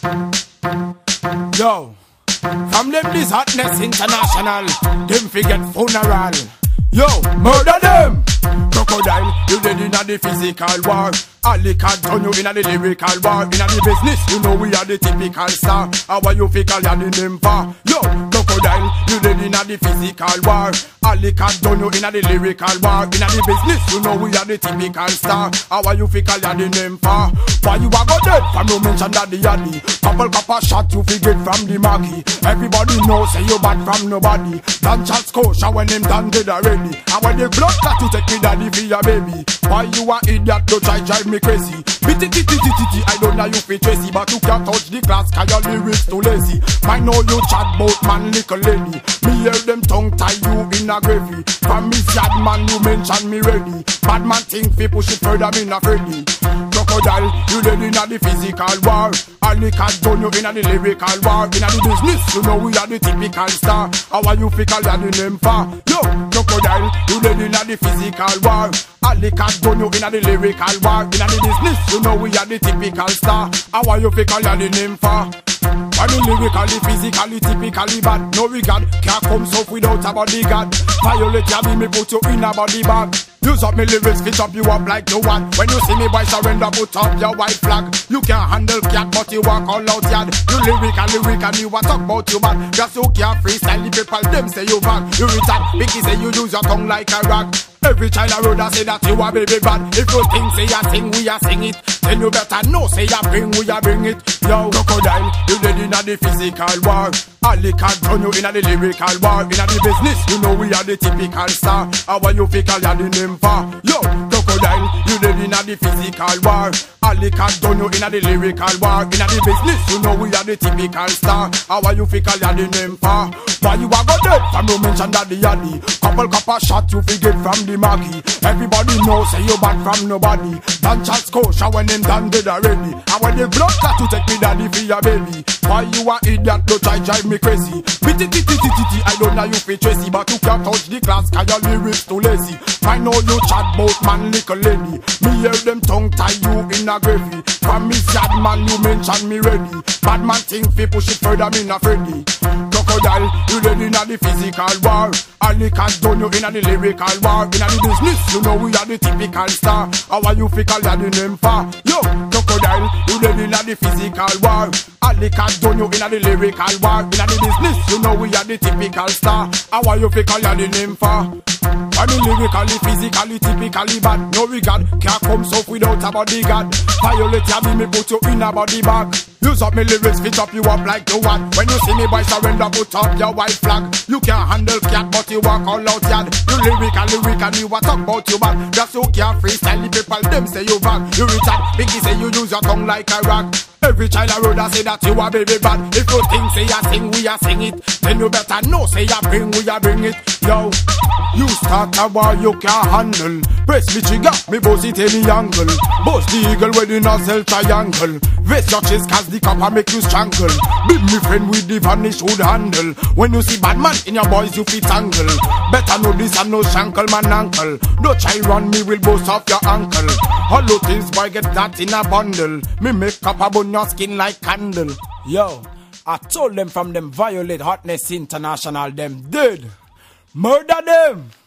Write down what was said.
Yo, from them this hotness international, them forget funeral. Yo, murder them. Crocodile, you dead inna the physical war. Ali can turn you inna the lyrical war. Inna the business, you know we are the typical star. How you feel call you the name for? Yo, crocodile, you dead inna the physical war. Ali can turn you inna the lyrical war. Inna the business, you know we are the typical star. How you feel call you the name for? Why you are go dead from you mention that the yadi? Couple shot you forget from the Maggie. Everybody knows say you bad from nobody. Dan chat Scotia when them done dead already. And when they blood that you take me daddy for your baby. Why you a idiot don't try drive me crazy? I don't know you fit Tracy, but you can't touch the glass cause your lyrics too lazy. I know you chat bout man little lady. Me hear them tongue tie you in a gravy. From me sad man you mention me ready. Bad man think fi push it further me not ready. Crocodile, you dead inna the physical war. Ali can done you inna the lyrical war. Inna the business, you know we are the typical star. How you fi call you the name for? Yo, crocodile, you dead inna the physical war. Ali can done you inna the lyrical war. Inna the business, you know we are the typical star. How you fi call you the name for? When you lyrically, physically, typically bad. No regard, can't come soft without a bodyguard. Violate ya me put you in a body bag. Use up me lyrics, fit up you up like no one. When you see me boy surrender, put up your white flag. You can't handle cat, but you walk all out yard. You lyrical, you want talk about you man. Just you can't freestyle, the people them say you bad. You retard, Vicky say you use your tongue like a rock. Every child a road a say that you a baby bad. If you think say ya sing, we a sing it. Then you better know say ya bring, we a bring it. Yo, crocodile, you dead inna the physical war. Ali can turn you inna the lyrical war. Inna the business, you know we are the typical star. How you feel call ya the name for? Yo, crocodile, you dead inna the physical war. Ali can turn you inna the lyrical war. Inna the business, you know we are the typical star. How you feel call ya the name for? Why you a go dead from you mention that the yadi? Couple shot you forget from the Maggie. Everybody knows say you bad from nobody. Dan chat Scotia when them done dead already. And when they blood that you take me daddy for your baby. Why you a idiot don't try drive me crazy? I don't know you fit Tracy, but you can't touch the class cause your lyrics too lazy. I know you chat bout man little lady. Me hear them tongue tie you in a gravy. From me sad man you mention me ready. Bad man think fi push it further me not ready. Crocodile, you dead inna the physical war. Ali can done you inna the lyrical war. Inna the business, you know we are the typical star. How you fi call ya the name for? Yo, crocodile, you dead inna the physical war. Ali can done you inna the lyrical war. Inna the business, you know we are the typical star. How you fi call ya the name for? I mean lyrically, physically, typically bad. No regard, can't come soft without a bodyguard. Violate ya me put you in a body bag. Use up me lyrics, fit up you up like no one. When you see me boy surrender, put up your white flag. You can't handle cat, but you walk all out yard. You lyrical, you want talk about you bad. Just you can't freestyle, the people them say you bad. You retard, Vicky say you use your tongue like a rock. Every child a road a say that you a baby bad. If you think say ya sing, we a sing it. Then you better know say ya bring, we a bring it. Yo, you start a war you can't handle. Press me trigger, me boss it any angle. Boss the eagle with the nozzle triangle. Vest your chest cause the copper make you strangle. Be me friend with the vanish would handle. When you see bad man in your boys you fit angle. Better know this and no shankle man ankle. Don't try run me will boast off your ankle. Hollow things boy get that in a bundle. Me make copper burn your skin like candle. Yo, I told them from them violate hotness international them dead. Murder them.